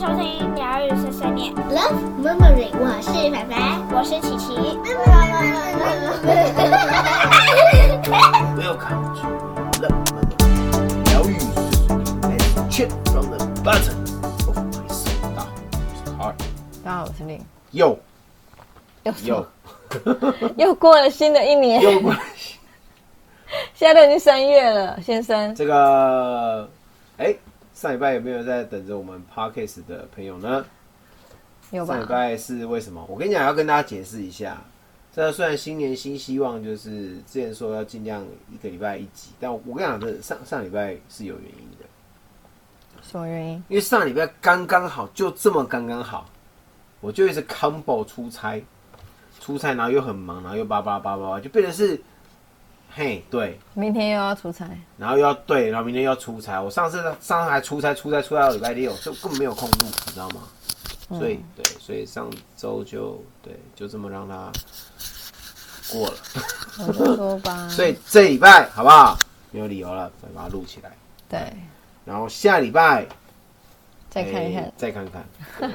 收听疗愈碎碎念 Love Memory， 我是凡凡， 我是琪琪。 Welcome to Love Memory， 疗愈碎碎念 ，Let's check from the bottom of my soul。大家好，我是 Hart。 大家好，我是令。 又过了新的一年， 又过了现在都已经3月了，先生。 这个，上礼拜有没有在等着我们 Podcast 的朋友呢？ 有吧？ 上礼拜是为什么？我跟你讲，要跟大家解释一下。这虽然新年新希望，就是之前说要尽量一个礼拜一集，但我跟你讲，这上礼拜是有原因的。 什么原因？ 因为上礼拜刚刚好，就这么刚刚好，我就一直 combo 出差，然后又很忙，然后又叭，就变成是，对， 明天又要出差， 然后然后明天又要出差。我上次还出差到礼拜六，就根本没有空录，你知道吗？所以上周就这么让他过了。 我就说吧。 所以这礼拜好不好？没有理由了，再把它录起来。 对。 然后下礼拜再看一看， 再看看。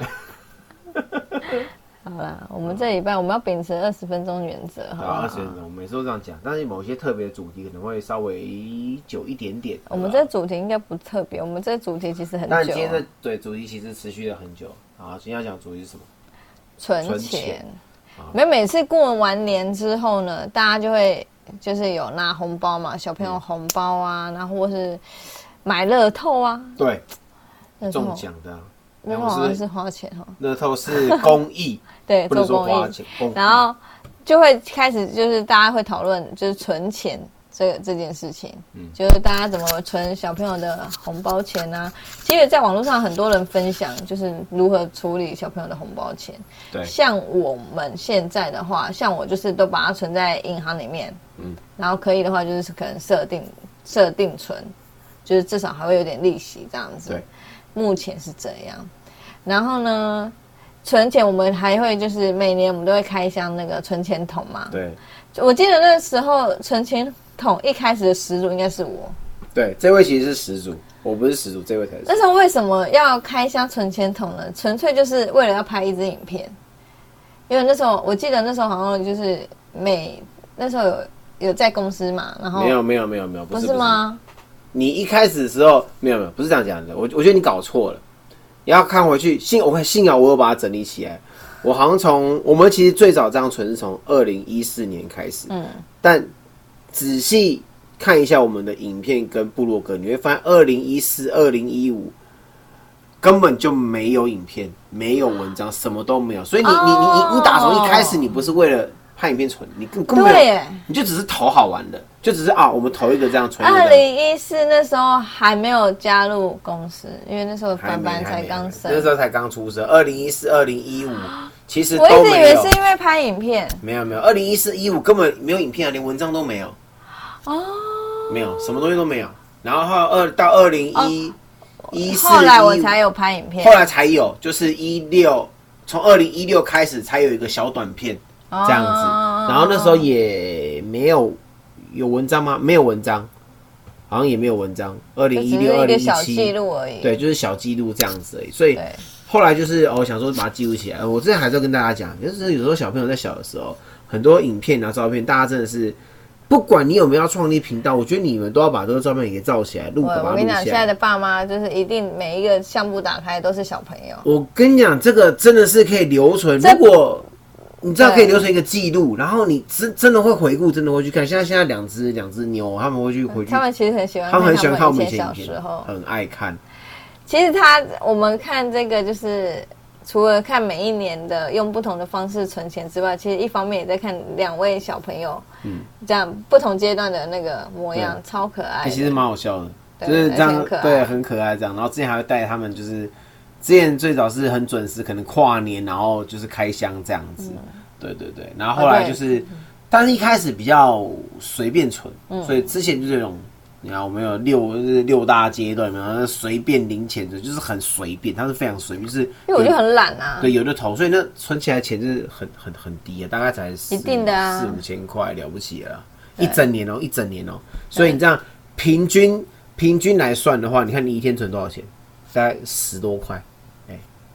好啦，我们这礼拜我们要秉持20分钟原则，好不好 ？20分钟，我每次都这样讲，但是某些特别的主题可能会稍微久一点点。 我们这主题应该不特别，我们这主题其实很久。 但今天的主题其实持续了很久。好，今天要讲的主题是什么？ 存钱。每次过完年之后呢，大家就会就是有拿红包嘛，小朋友红包啊，然后或是买乐透啊。 对，中奖的啊。 乐透好像是花钱哈， 乐透是公益， 对， 不能说花钱。 然后就会开始就是大家会讨论就是存钱这件事情，就是大家怎么存小朋友的红包钱啊。其实，在网络上很多人分享就是如何处理小朋友的红包钱。 对， 像我们现在的话，像我就是都把它存在银行里面，然后可以的话就是可能设定存，就是至少还会有点利息这样子。 对。 目前是这样，然后呢，存钱我们还会就是每年我们都会开箱那个存钱筒嘛。 对， 我记得那时候存钱筒一开始的始祖应该是我。 对，这位其实是始祖，我不是始祖，这位才是。 那时候为什么要开箱存钱筒呢？纯粹就是为了要拍一支影片，因为那时候我记得那时候好像就是那时候有在公司嘛，然后没有， 不是吗？ 你一开始的时候没有，不是这样讲的。我觉得你搞错了。你要看回去，幸好我有把它整理起来。我好像我们其实最早这样存是从2014年开始，但仔细看一下我们的影片跟部落格，你会发现2014、2015根本就没有影片，没有文章，什么都没有。所以你打从一开始，你不是为了拍影片存，你根本没有，你就只是投好玩的。就只是我们投一个这样存。 2014那时候还没有加入公司，因为那时候凡凡才刚生， 那时候才刚出生。2014、2015其实都没有。我一直以为是因为拍影片。 没有，2014、2015根本没有影片啊，连文章都没有。哦，没有，什么东西都没有。然后到2014、 后来我才有拍影片， 后来才有，就是从2016开始才有一个小短片这样子。然后那时候也没有文章吗？没有文章，好像也没有文章。2016、2017 小记录而已。 对，就是小记录这样子而已。所以后来就是我想说把它记录起来。我之前还是要跟大家讲，就是有时候小朋友在小的时候，很多影片啊、照片，大家真的是不管你有没有要创立频道，我觉得你们都要把这个照片给照起来， 我跟你讲，现在的爸妈就是一定每一个相簿打开都是小朋友。 我跟你讲，这个真的是可以留存。如果你知道可以留存一个记录，然后你真的会回顾，真的会去看。现在两只牛，他们会去回去。 他们其实很喜欢， 他们很喜欢看我们以前小时候， 很爱看。 其实我们看这个就是除了看每一年的用不同的方式存钱之外，其实一方面也在看2位小朋友，这样不同阶段的那个模样，超可爱。 其实蛮好笑的，就是这样，对，很可爱这样。然后之前还会带他们，就是之前最早是很准时，可能跨年，然后就是开箱这样子。对。然后后来就是，但是一开始比较随便存，所以之前就是这种。你看，我们有六大阶段，然后随便零钱的，就是很随便，它是非常随便，就是因为我就很懒啊， 对，有的投，所以那存起来钱就是很低啊，大概才一定的啊 4-5千块了不起了，一整年哦，所以你这样平均来算的话，你看你一天存多少钱？大概10多块，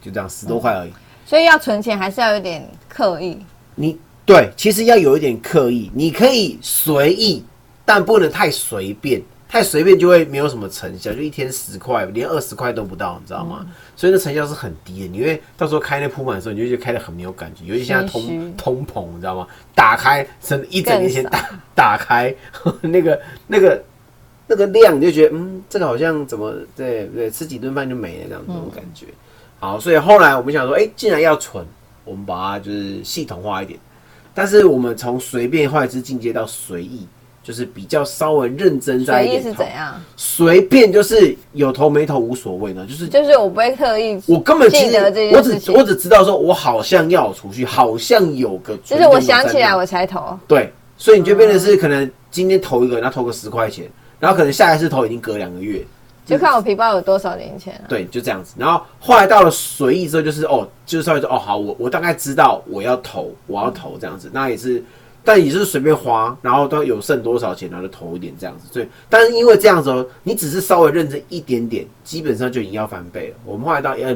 就这样10多块而已。 所以要存钱还是要有点刻意。 对，其实要有一点刻意，你可以随意，但不能太随便。太随便就会没有什么成效，就一天10块，连20块都不到，你知道吗？所以那成效是很低的。你会到时候开那铺满的时候，你就觉得开得很没有感觉，尤其现在通膨，你知道吗？打开一整年前打开那个量，你就觉得这个好像怎么对吃几顿饭就没了这样那种感觉。好，所以后来我们想说，既然要存，我们把它就是系统化一点。但是我们从随便后来是进阶到随意。就是比较稍微认真在一点。 随意是怎样？ 随便就是有头没头无所谓呢， 就是我不会特意， 我根本其实我只知道说我好像要有储蓄，好像有个， 就是我想起来我才投。 对，所以你就变成是可能今天投一个，然后投个10块钱，然后可能下一次投已经隔2个月， 就看我皮包有多少零钱啊。 对，就这样子。然后后来到了随意之后，就是就是稍微说好，我大概知道我要投这样子，那也是。但也是随便花，然后都有剩多少钱，然后就投一点这样子。所以，但是因为这样子你只是稍微认真一点点，基本上就已经要翻倍了。我们后来到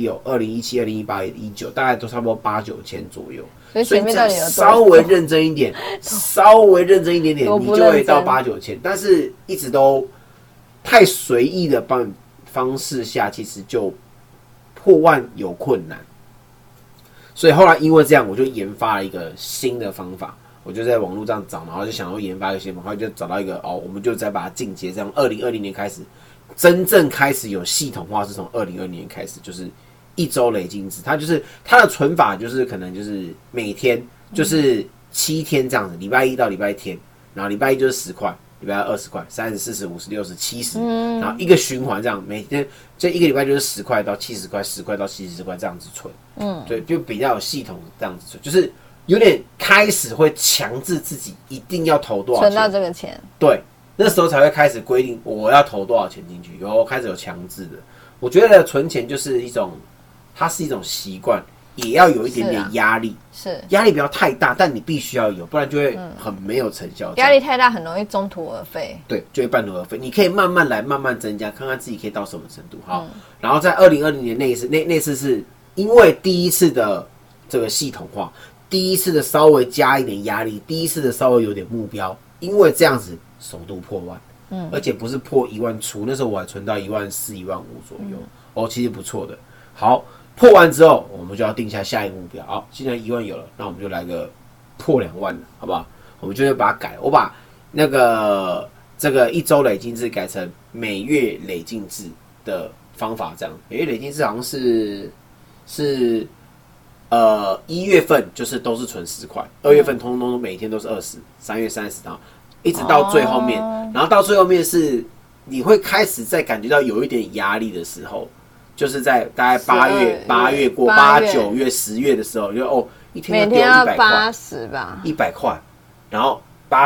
2016、2017、2018、2019，大概都差不多8、9千左右。 所以前面到底有稍微认真一点，稍微认真一点点，你就会到8、9千。但是一直都太随意的方式下，其实就破万有困难。所以后来因为这样，我就研发了一个新的方法。我就在网络上找，然后就想要研发一个新方法，就找到一个我们就再把它进阶，这样2020年开始，真正开始有系统化，是从2020年开始，就是1周累金制，它就是它的存法就是可能就是每天就是7天这样子，礼拜1到礼拜天，然后礼拜1就是10块，礼拜2 20块，30、40、50、60、70，然后一个循环这样，每天这一个礼拜就是10块到70块，10块到70块这样子存，对，就比较有系统这样子存，就是有点开始会强制自己一定要投多少钱， 存到这个钱， 对，那时候才会开始规定我要投多少钱进去，开始有强制的。我觉得存钱就是它是一种习惯，也要有一点点压力，压力不要太大，但你必须要有，不然就会很没有成效。 压力太大很容易中途而废， 对，就会半途而废。你可以慢慢来，慢慢增加，看看自己可以到什么程度。好，然后在2020年那次是因为第一次的这个系统化。第一次的稍微加一点压力，第一次的稍微有点目标，因为这样子首度破万，而且不是破1万出，那时候我还存到1万4、1万5左右，其实不错的。好，破完之后，我们就要定下下一个目标。好，现在1万有了，那我们就来个破2万了，好不好？我们就会把它改，我把这个1周累进制改成每月累进制的方法，这样每月累进制好像是。1月份就是都是存10块，2月份通通每天都是20， 3月30号，一直到最后面，然后到最后面是你会开始在感觉到有一点压力的时候，就是在大概8月过8、9月、10月的时候，就一天要丢100块 ，80吧 ，100块，然后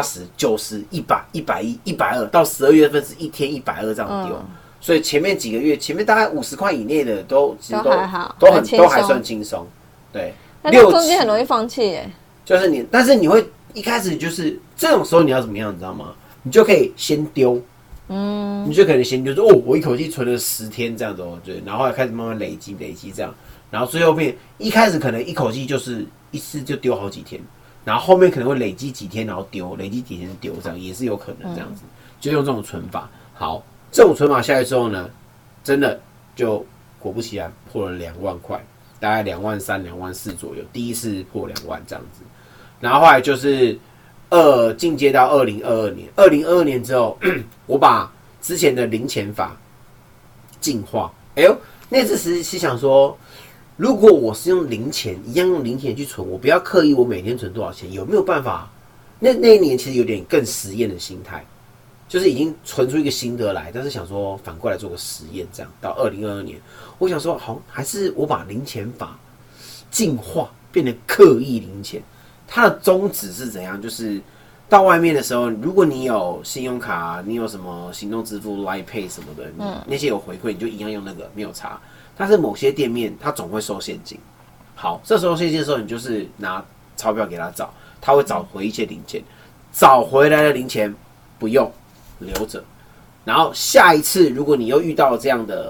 80、90、100、110、120，到12月份是一天120这样丢。所以前面几个月，前面大概50块以内的都还好， 都还算轻松。对， 但是中间很容易放弃耶。 就是但是你会一开始就是这种时候你要怎么样，你知道吗？你就可以先丢，你就可能先丢，说我一口气存了10天这样子对，然后后来开始慢慢累积这样，然后最后面一开始可能一口气就是一次就丢好几天，然后后面可能会累积几天然后丢，累积几天丢，这样也是有可能这样子，就用这种存法。好，这种存法下来之后呢，真的就果不其然破了2万块。大概2万3、2万4左右，第一次破2万这样子，然后后来就是进阶到2022年，2022年之后，我把之前的零钱法进化。那次是想说，如果我是用零钱一样用零钱去存，我不要刻意我每天存多少钱，有没有办法？那一年其实有点更实验的心态，就是已经存出一个心得来，但是想说反过来做个实验，这样到2022年。我想说，好，还是我把零钱法进化，变成刻意零钱。它的宗旨是怎样？就是到外面的时候，如果你有信用卡，你有什么行动支付、Line Pay 什么的，那些有回馈，你就一样用那个，没有差。但是某些店面它总会收现金。好，这时候现金的时候，你就是拿钞票给他找，他会找回一些零钱，找回来的零钱不用留着。然后下一次，如果你又遇到这样的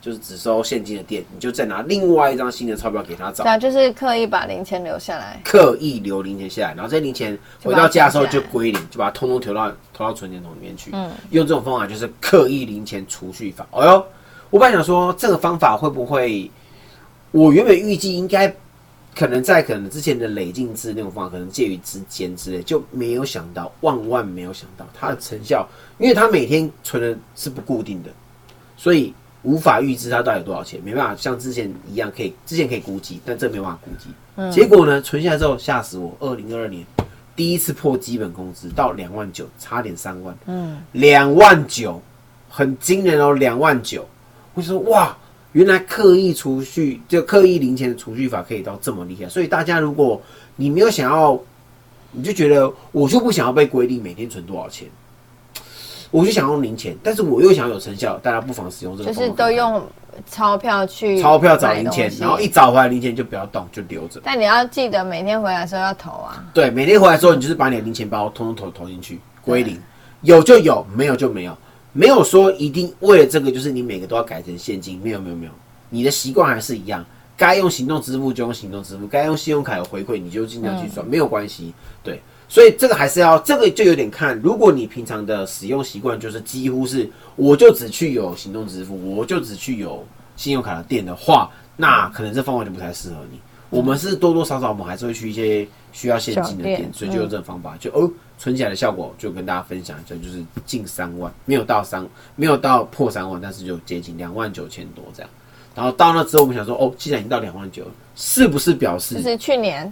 就是只收现金的店，你就再拿另外一张新的钞票给他找。 对啊，就是刻意把零钱留下来， 刻意留零钱下来，然后这些零钱回到家的时候就归零，就把它通通投到存钱筒里面去。用这种方法就是刻意零钱储蓄法。哎呦，我本来想说这个方法会不会，我原本预计应该可能之前的累进制那种方法可能介于之间之类，就没有想到，万没有想到它的成效，因为它每天存的是不固定的，所以无法预知它到底有多少钱，没办法像之前一样之前可以估计，但这没办法估计。结果呢，存下来之后吓死我！2022年第一次破基本工资到29000，差点3万。29000，很惊人哦，29000。我就说哇，原来刻意储蓄就刻意零钱的储蓄法可以到这么厉害。所以大家如果你没有想要，你就觉得我就不想要被规定每天存多少钱。我就想用零钱，但是我又想要有成效，大家不妨使用这个方法。 就是都用钞票找零钱，然后一找回来零钱就不要动，就留着。 但你要记得每天回来的时候要投啊。 对，每天回来之后，你就是把你的零钱包通通投进去，归零，有就有，没有就没有，没有说一定为了这个就是你每个都要改成现金，没有，你的习惯还是一样，该用行动支付就用行动支付，该用信用卡有回馈你就尽量去算，没有关系，对。所以这个还是要，这个就有点看，如果你平常的使用习惯就是几乎是，我就只去有行动支付，我就只去有信用卡的店的话，那可能这方法就不太适合你。我们是多多少少我们还是会去一些需要现金的店，所以就用这种方法，就存起来的效果就跟大家分享一下，就是近3万，没有到破3万，但是就接近29000多这样。然后到那之后，我们想说，既然已经到29000了，是不是表示就是去年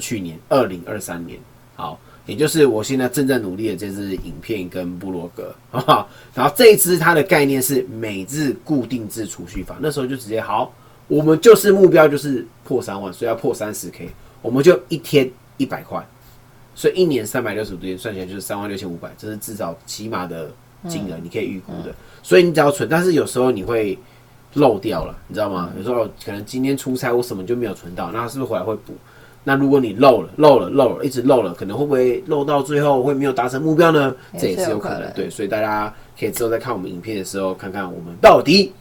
2023年？好，也就是我现在正在努力的这支影片跟部落格，好不好？然后这一支它的概念是每日固定制储蓄法，那时候就直接好，我们就是目标就是破3万，所以要破30K，我们就一天100块，所以一年365天算起来就是36500，这是至少起码的金额，你可以预估的。所以你只要存，但是有时候你会漏掉了，你知道吗？有时候可能今天出差或什么就没有存到，那是不是回来会补？那如果你漏了，一直漏了，可能会不会漏到最后会没有达成目标呢？这也是有可能。对，所以大家可以之后在看我们影片的时候，看看我们到底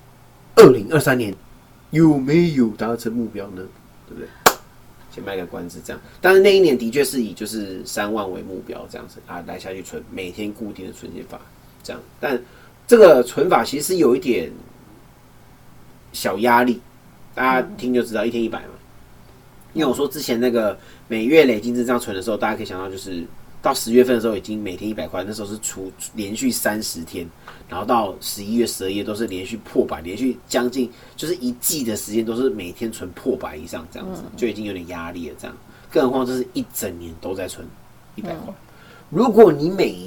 2023年有没有达成目标呢？对不对？先卖个关子这样。但是那一年的确是以就是3万为目标这样子啊，来下去存，每天固定的存钱法这样。但这个存法其实有一点小压力，大家听就知道，一天100嘛。因为我说之前那个每月累进制这样存的时候，大家可以想到，就是到10月份的时候已经每天100块，那时候是连续30天，然后到11月、12月都是连续破百，连续将近就是1季的时间都是每天存破百以上这样子，就已经有点压力了。这样，更何况这是一整年都在存100块。如果你每一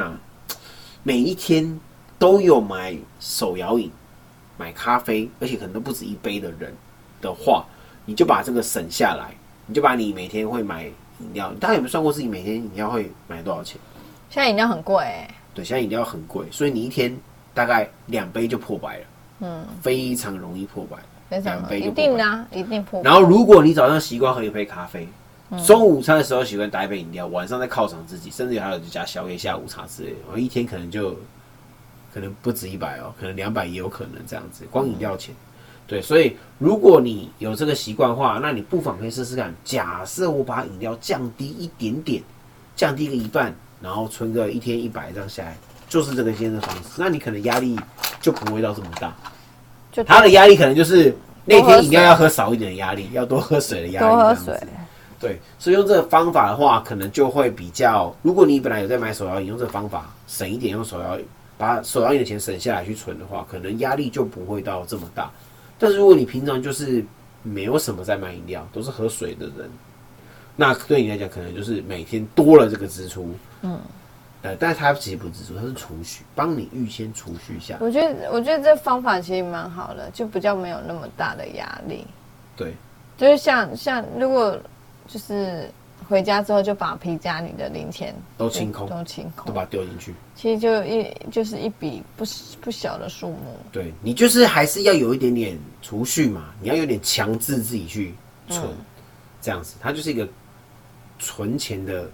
天都有买手摇饮、买咖啡，而且可能都不止1杯的人的话，你就把这个省下来，你就把你每天会买饮料，大家有没有算过自己每天饮料会买多少钱？ 现在饮料很贵对，现在饮料很贵，所以你一天大概2杯就破百了，非常容易破百，2杯就破百， 一定啊，一定破百。 然后如果你早上习惯喝1杯咖啡，中午午餐的时候习惯打1杯饮料，晚上再犒赏自己，甚至还有加宵夜、下午茶之类的，一天可能不止100哦，可能200也有可能这样子，光饮料钱。对，所以如果你有这个习惯的话，那你不妨可以试试看。假设我把饮料降低一点点，降低个1半，然后存个一天100这样下来，就是这个先的方式。那你可能压力就不会到这么大。他的压力可能就是那天饮料要喝少一点的压力，要多喝水的压力。 多喝水。 对，所以用这个方法的话，可能就会比较。如果你本来有在买手摇饮，用这个方法省一点，用手摇饮把手摇饮的钱省下来去存的话，可能压力就不会到这么大。但是如果你平常就是没有什么在买饮料，都是喝水的人，那对你来讲可能就是每天多了这个支出，但是它其实不是支出，它是储蓄，帮你预先储蓄下来。 我觉得这方法其实蛮好的，就比较没有那么大的压力。 对， 就是像如果就是回家之后就把皮夹里的零钱都清空，都把它丢进去。 其实就是一笔不小的数目。 对，你就是还是要有一点点储蓄嘛，你要有点强制自己去存，这样子，它就是一个存钱的，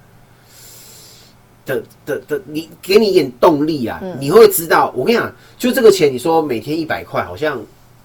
你给你一点动力啊，你会知道。我跟你讲，就这个钱，你说每天100块，好像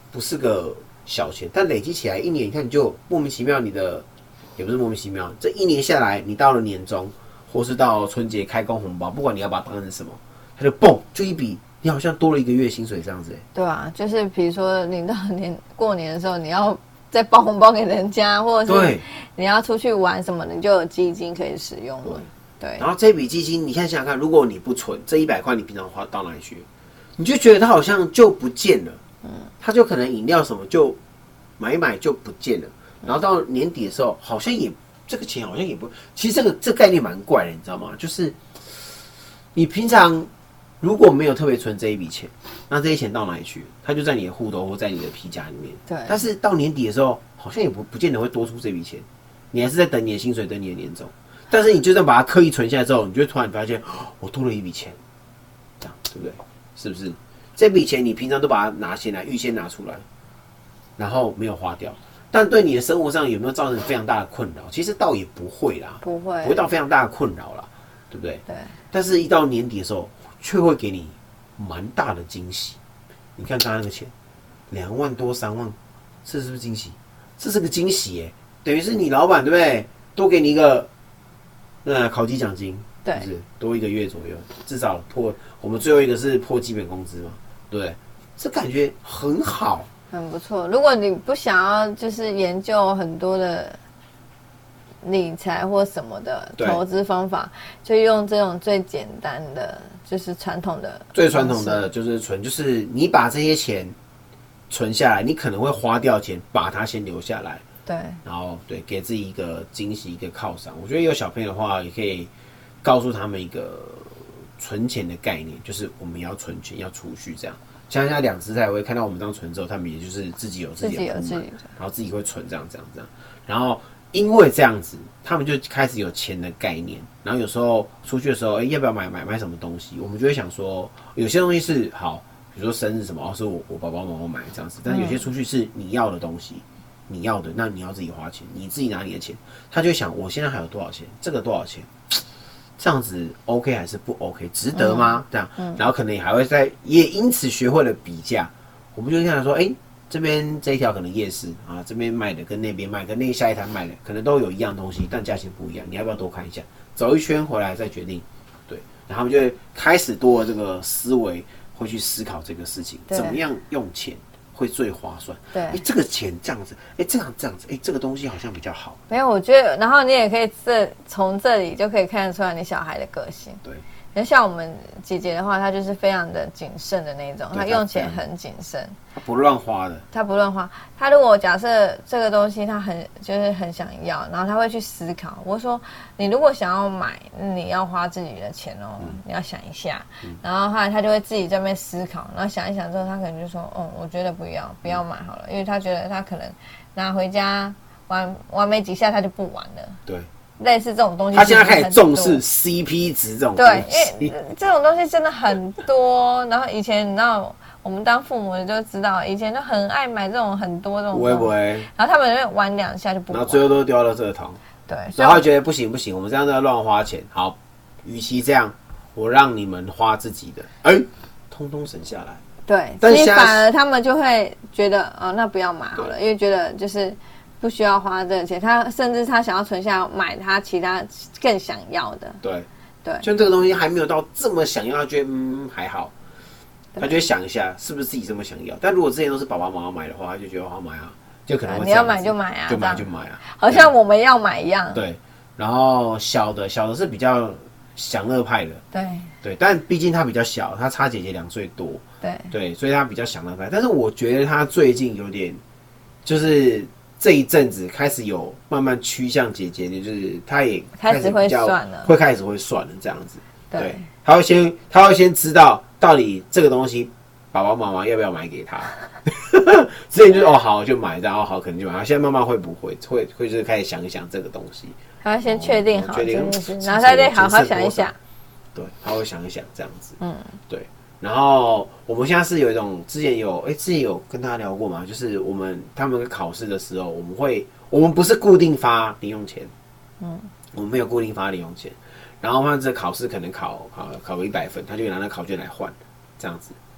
不是个小钱，但累积起来一年，你看你就莫名其妙，你的也不是莫名其妙，这一年下来，你到了年终或是到春节开工红包，不管你要把它当成什么，它就蹦就一笔，你好像多了1个月薪水这样子。 对啊，就是比如说你到过年的时候，你要再包红包给人家，或者是你要出去玩什么的，你就有基金可以使用了。对， 然后这笔基金，你看想想看，如果你不存，这100块你平常花到哪里去？你就觉得它好像就不见了。它就可能饮料什么就买一买就不见了。然后到年底的时候，好像也这个钱好像也不，其实这概念蛮怪的，你知道吗？就是你平常如果没有特别存这一笔钱，那这些钱到哪里去？它就在你的户头或在你的皮夹里面。 对。 但是到年底的时候，好像也不见得会多出这笔钱，你还是在等你的薪水，等你的年终。但是你就算把它刻意存下来之后，你就会突然发现，我多了一笔钱，这样对不对？是不是？这笔钱你平常都把它拿先来，预先拿出来，然后没有花掉，但对你的生活上有没有造成非常大的困扰？其实倒也不会啦， 不会到非常大的困扰啦，对不对？ 对。 但是，一到年底的时候，却会给你蛮大的惊喜。你看刚刚那个钱，2万多3万，这是不是惊喜？这是个惊喜耶，等于是你老板对不对？多给你一个考绩奖金， 对， 就是多1个月左右，至少破我们最后一个是破基本工资嘛，对不对？这感觉很好， 很不错。如果你不想要就是研究很多的理财或什么的投资方法，就用这种最简单的，就是最传统的就是存，就是你把这些钱存下来，你可能会花掉钱，把它先留下来。 对， 然后对，给自己一个惊喜，一个犒赏。我觉得有小朋友的话，也可以告诉他们一个存钱的概念，就是我们要存钱，要储蓄这样。像现在2只才会看到我们这样存之后，他们也就是自己有自己的铺满，然后自己会存这样。然后因为这样子，他们就开始有钱的概念。然后有时候出去的时候，要不要买什么东西？我们就会想说，有些东西是好，比如说生日什么，是我爸爸妈妈买这样子。但是有些出去是你要的东西。你要的，那你要自己花钱，你自己拿你的钱，他就会想我现在还有多少钱，这个多少钱，这样子 OK 还是不 OK， 值得吗？这样，然后可能也还会也因此学会了比价。我们就跟他说，这边这一条可能夜市啊，这边卖的跟那边卖，跟那下一摊卖的可能都有一样东西，但价钱不一样，你要不要多看一下？走一圈回来再决定。对，然后他们就会开始多了这个思维，会去思考这个事情，怎么样用钱会最划算。 对， 这个钱这样子，这样子，这个东西好像比较好。 没有，我觉得，然后你也可以从这里就可以看得出来你小孩的个性。 对， 像我们姐姐的话，她就是非常的谨慎的那种，她用钱很谨慎， 她不乱花的。 她不乱花，她如果假设这个东西她就是很想要，然后她会去思考。我说你如果想要买，你要花自己的钱哦，你要想一下。然后后来她就会自己在那边思考，然后想一想之后，她可能就说，我觉得不要买好了，因为她觉得她可能拿回家玩没几下，她就不玩了。 对。 类似这种东西， 他现在开始重视 CP 值这种东西。 对，因为这种东西真的很多。然后以前你知道，我们当父母的就知道，以前就很爱买这种很多这种。 不会。 然后他们玩2下就不玩， 然后最后都丢到垃圾桶。 对， 然后他觉得不行，我们这样在乱花钱。好，与其这样，我让你们花自己的，通通省下来。 对，所以反而他们就会觉得，那不要买好了，因为觉得就是。不需要花这个钱，他甚至他想要存下买他其他更想要的。对，就这个东西还没有到这么想要，他觉得还好，他就会想一下是不是自己这么想要。但如果之前都是爸爸妈妈买的话，他就觉得好买啊，就可能会你要买就买啊， 就买啊， 好像我们要买一样。 对，然后小的是比较享乐派的，对，但毕竟他比较小，他差姐姐2岁多，对，所以他比较享乐派。但是我觉得他最近有点就是。这一阵子开始有慢慢趋向姐姐的，就是他也开始会算了， 开始会算了这样子。 对， 他会先知道到底这个东西爸爸妈妈要不要买给他。之前就是好就买，然后好可能就买。现在慢慢会不会就是开始想一想这个东西。 他要先确定好这件事，然后他再好好想一想。 对，他会想一想这样子。对。然后我们现在是有一种之前有跟大家聊过嘛，就是他们考试的时候，我们不是固定发零用钱，我们没有固定发零用钱，然后他这考试可能考个100分，他就拿那考卷来换，这样子，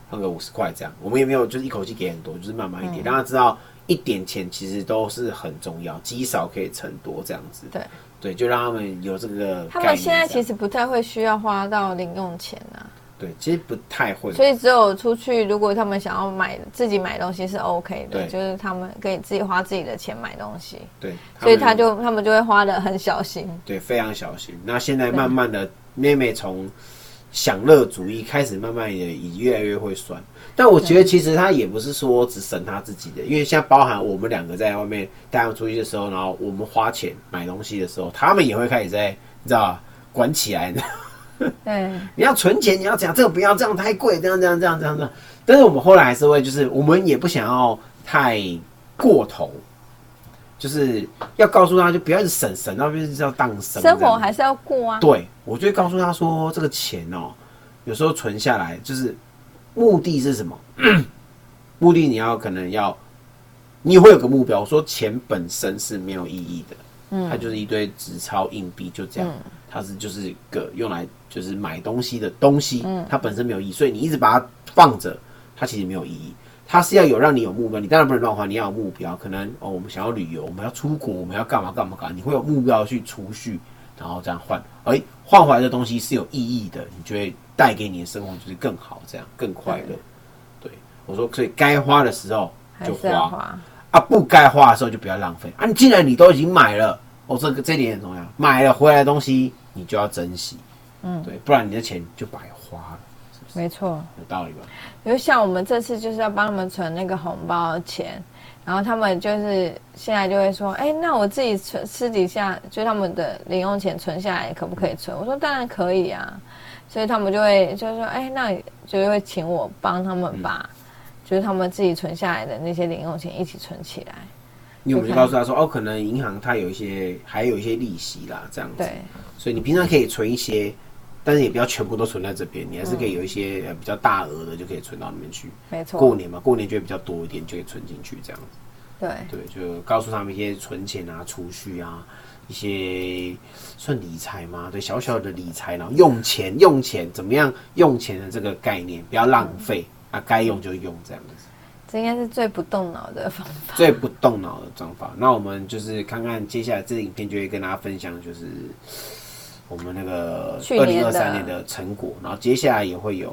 换个50块这样。我们也没有就是一口气给很多，就是慢慢一点，让他知道一点钱其实都是很重要，积少可以成多这样子。对，就让他们有这个概念。 他们现在其实不太会需要花到零用钱啊。 对，其实不太会。 所以只有出去，如果他们想要自己买东西是 OK 的，就是他们可以自己花自己的钱买东西。 对， 所以他们就会花得很小心。 对，非常小心。那现在慢慢的，妹妹从享乐主义开始，慢慢的也越来越会算。但我觉得其实他也不是说只省他自己的，因为现在包含我们两个在外面带他们出去的时候，然后我们花钱买东西的时候，他们也会开始在你知道吧管起来。 对， 你要存钱，你要讲这个不要这样太贵，这样。但是我们后来还是会，就是我们也不想要太过头，就是要告诉他，就不要一直省到就是要当生活还是要过啊。 对，我就会告诉他说，这个钱有时候存下来，就是目的是什么？目的可能你会有个目标，说钱本身是没有意义的，它就是一堆纸钞硬币，就这样。它就是个用来就是买东西的东西，它本身没有意义，所以你一直把它放着，它其实没有意义。它是要让你有目标，你当然不能乱花，你要有目标。可能我们想要旅游，我们要出国，我们要干嘛，你会有目标去储蓄，然后这样换，换回来的东西是有意义的，你就会带给你的生活就是更好，这样更快乐。对，我说，所以该花的时候就花啊，不该花的时候就不要浪费啊。既然你都已经买了。这点很重要，买了回来的东西你就要珍惜，对，不然你的钱就白花了，是不是？ 没错， 有道理吧？ 因为像我们这次就是要帮他们存那个红包钱，然后他们就是现在就会说，那我自己存私底下就他们的零用钱存下来可不可以存？我说当然可以啊，所以他们就说，那就会请我帮他们把，就是他们自己存下来的那些零用钱一起存起来。 因为我们就告诉他说，可能银行它还有一些利息啦，这样子。 对。 所以你平常可以存一些，但是也不要全部都存在这边，你还是可以有一些比较大额的，就可以存到那边去。 没错。 过年嘛，过年就会比较多一点，就可以存进去这样子。 对， 就告诉他们一些存钱啊、储蓄啊，一些算理财嘛，对，小小的理财，然后用钱怎么样用钱的这个概念，不要浪费啊，该用就用这样子。 这应该是最不动脑的方法。 最不动脑的方法。那我们就是看看接下来这个影片，就会跟大家分享，就是我们那个2023年的成果，然后接下来也会有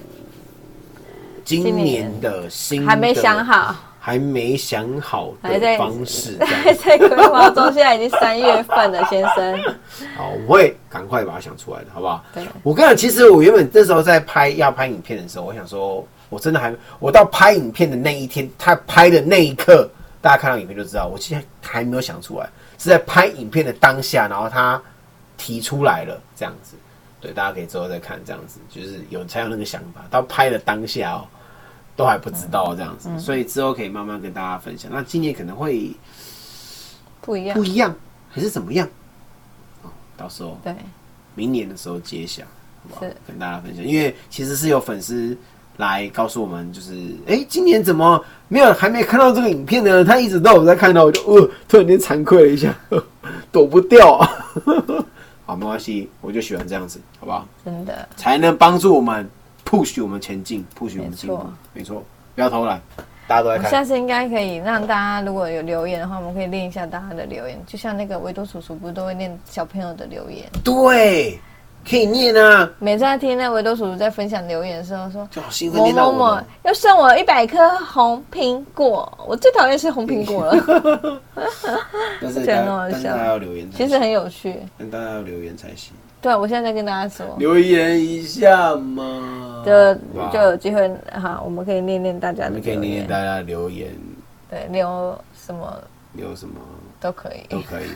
今年的新的还没想好的方式， 还在规划中。现在已经3月份了，先生。 好，我会赶快把它想出来的，好不好？ 对。 我跟你讲，其实我原本那时候在要拍影片的时候，我想说。我真的我到拍影片的那一天，他拍的那一刻，大家看到影片就知道，我其实还没有想出来，是在拍影片的当下，然后他提出来了这样子。对，大家可以之后再看这样子，就是才有那个想法。到拍的当下都还不知道这样子，所以之后可以慢慢跟大家分享。那今年可能会不一样，还是怎么样？到时候明年的时候揭晓，好不好？跟大家分享，因为其实是有粉丝。来告诉我们，就是今年怎么还没看到这个影片呢？他一直都有在看到，我就突然间惭愧了一下，躲不掉啊。好，没关系，我就喜欢这样子，好不好？ 真的才能帮助我们 push 我们前进 ，push 我们进步。没错，不要偷懒，大家都在看。 下次应该可以让大家如果有留言的话，我们可以练一下大家的留言，就像那个维多叔叔不是都会念小朋友的留言？对。 可以念啊！ 每次在听那维多叔叔在分享留言的时候说， 就好兴奋，念到我的要送我100颗红苹果，我最讨厌吃红苹果了。 但是大家要留言， 其实很有趣。 但大家要留言才行。 对，我现在在跟大家说， 留言一下嘛， 就有机会哈，我们可以念念大家的留言。 我们可以念念大家的留言。 对，留什么都可以，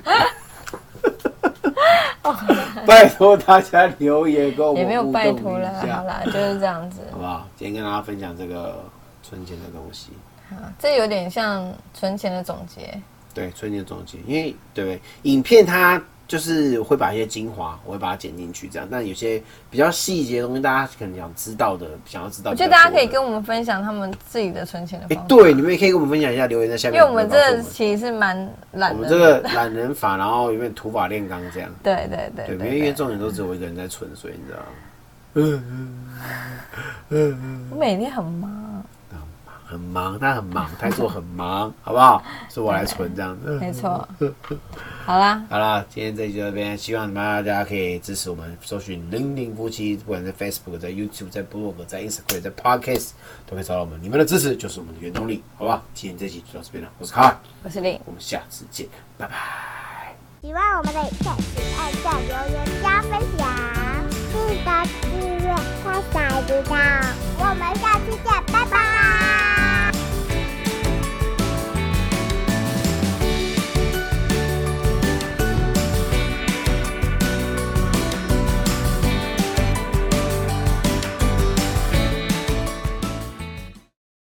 拜托大家留言跟我们也没有拜托了，好啦，就是这样子， 好不好？今天跟大家分享这个存钱的东西， 这有点像存钱的总结。 对，存钱的总结，因为对不对？影片它就是会把一些精华，我会把它剪进去，这样。但有些比较细节的东西，大家可能想要知道。 我觉得大家可以跟我们分享他们自己的存钱的方法。 对，你们也可以跟我们分享一下，留言在下面。 因为我们这其实是蛮懒的， 我们这个懒人法，然后有点土法炼钢这样。 对， 因为重点都只有我一个人在存，所以你知道。 我每天很忙。 很忙，他很忙，台座很忙，好不好？是我来存这样子， 没错。好啦， 今天这集就到这边，希望大家可以支持我们，搜寻零零夫妻，不管在 Facebook、在 YouTube、在 Blog、在 Instagram、在 Podcast 都可以找到我们。你们的支持就是我们的原动力，好不好？今天这集就到这边了，我是卡尔， 我是令， 我们下次见，拜拜。 喜欢我们的影片，请按下留言加分享，记得订阅，开小铃铛，我们下